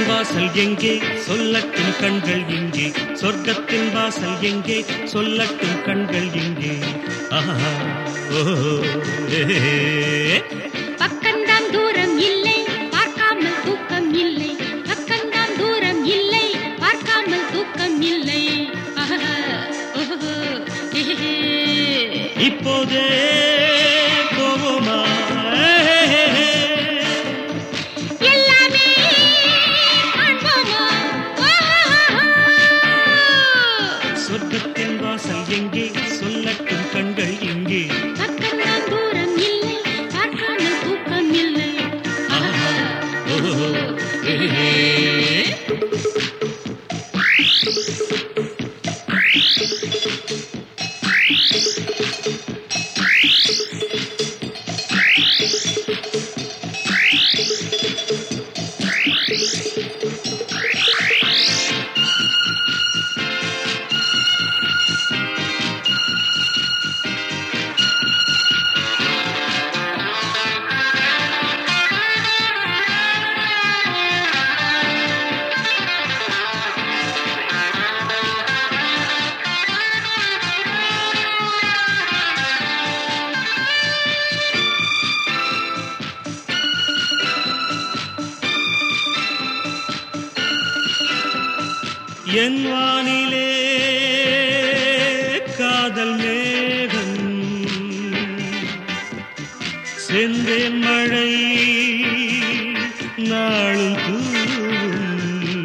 சொர்க்கத்தின் வாசல் எங்கே சொல்லட்டும் கண்கள் எங்கே சொர்க்கத்தின் வாசல் எங்கே சொல்லட்டும் கண்கள் எங்கே ஆஹா ஓஹோ பக்கம்தான் தூரம் இல்லை பார்க்காமல் தூக்கம் இல்லை பக்கம்தான் தூரம் இல்லை பார்க்காமல் தூக்கம் இல்லை இப்போதே போவோமா எல்லாமே காண்போமா சொர்க்கத்தின் வாசல் எங்கே சொல்லட்டும் கண்கள் எங்கே பக்கம்தான் தூரம் இல்லை பார்க்காமல் தூக்கம் இல்லை என் வானிலே காதல் மேகம் செந்தேன் மழை நாளும் தூவும்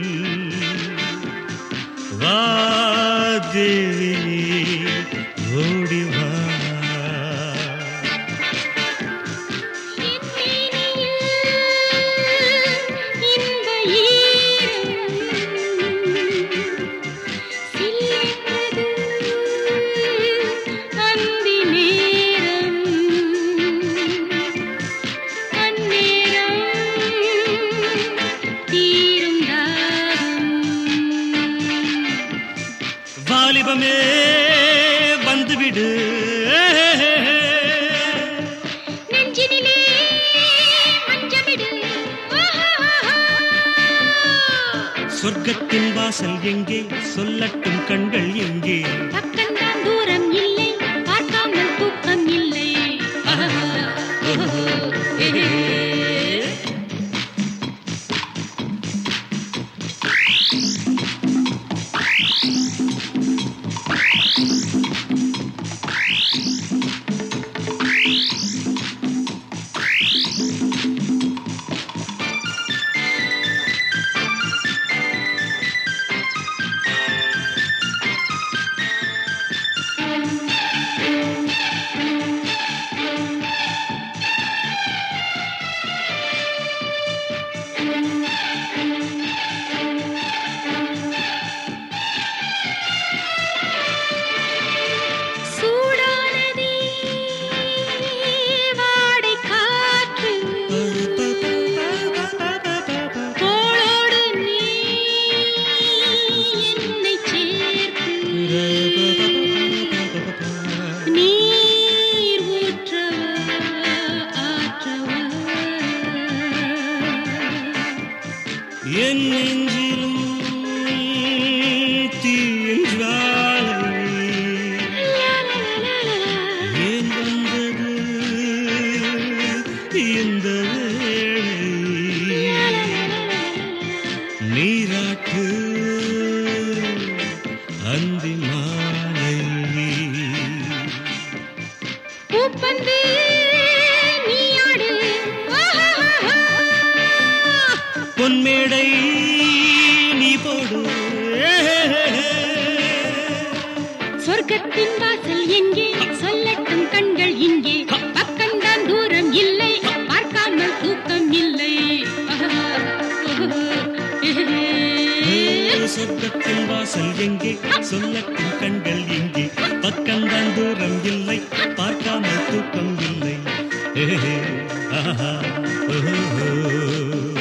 வா தேவியே ஓடி வா வாலிபமே வந்துவிடு நெஞ்சினிலே மஞ்சமிடு சொர்க்கத்தின் வாசல் எங்கே சொல்லட்டும் கண்கள் எங்கே பக்கம்தான் தூரம் இல்லை பார்க்காமல் தூக்கம் இல்லை என் நெஞ்சிலும் தீயின் ஜுவாலை ஏன் வந்தது இந்த வேளை நீராட்டு அந்தி மாலை பூப்பந்து நீயாடு பொன்மேடை நீ போடு சொர்க்கத்தின் வாசல் எங்கே சொல்லட்டும் கண்கள் இங்கே பக்கம்தான் தூரம் இல்லை பார்க்காமல் தூக்கம் இல்லை சொர்க்கத்தின் வாசல் எங்கே சொல்லட்டும் கண்கள் எங்கே பக்கம்தான் தூரம் இல்லை பார்க்காமல் தூக்கம் இல்லை ஆஹா ஓஹோ